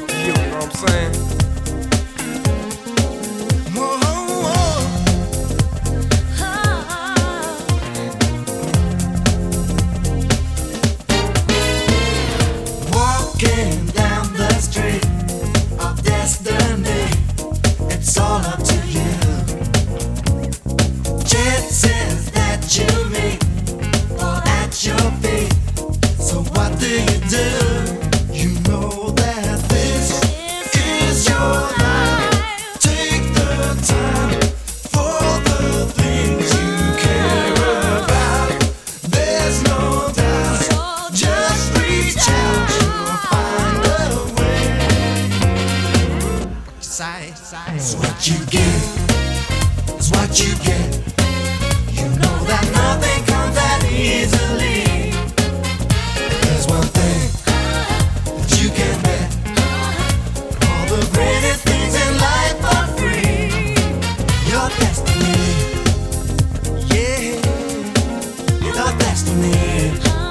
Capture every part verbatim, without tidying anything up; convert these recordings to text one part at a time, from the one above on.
up to you, you know what I'm saying? Walking down the street of destiny, it's all up to you. Chances that you meet fall at your feet. So what do you do? You know that this is your life. Take the time for the things you care about. There's no doubt. Just reach out. Find a way. Side, side. It's what you get. It's what you get. You know that nothing comes that easily. There's one thing that you can bet. All the greatest things in life are free. Your destiny. Yeah. Your destiny.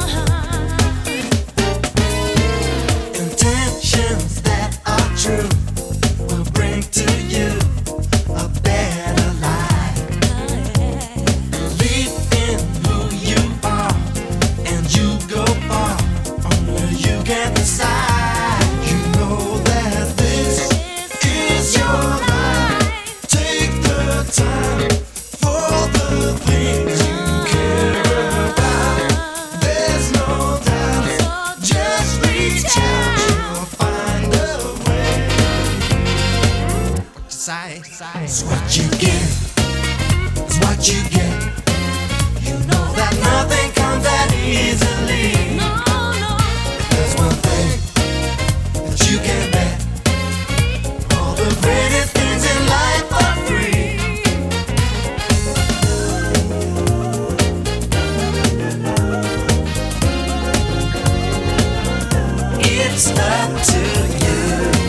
Intentions that are true will bring to you a better life. Believe in who you are, and you go far. Only you can decide. You know that this is your life. Take the time for the things you care about. There's no doubt. Just reach out. You'll find a way. Side, side. It's what you get. It's what you get. You know that nothing comes that easily. There's one thing that you can bet. All the greatest things in life are free. It's up to you.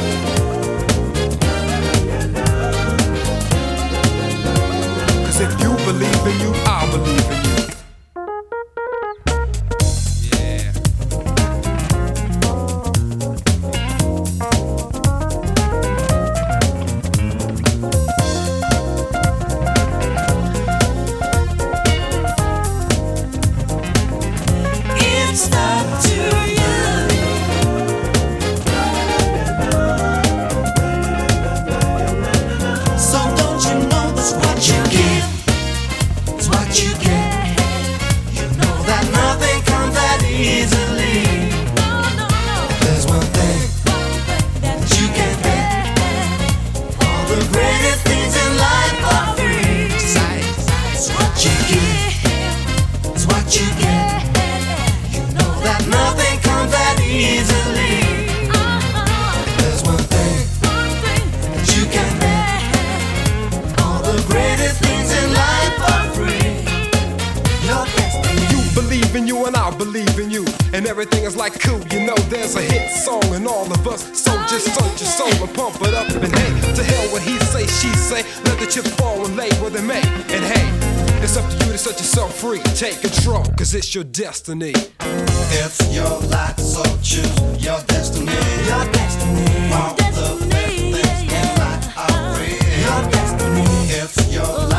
Cause if you believe in you, I believe in you. Yeah. It's up to you. So don't you know that's what you give? It's what you get. You know that nothing comes that easily. There's one thing that you can get. All the greatest things in life are free. It's what you give. It's what you get. You know that nothing comes that easily. There's one thing that you can get. All the greatest things in life are free. Your destiny. You believe in you and I believe in you. And everything is like cool. You know there's a hit song in all of us. So just search your soul and pump it up. And hey, to hell what he say, she say. Let the chips fall and lay where they may. And hey, it's up to you to set yourself free. Take control, cause it's your destiny. It's your life, so choose your destiny. Your destiny. All the best things in life are free. Your destiny. It's your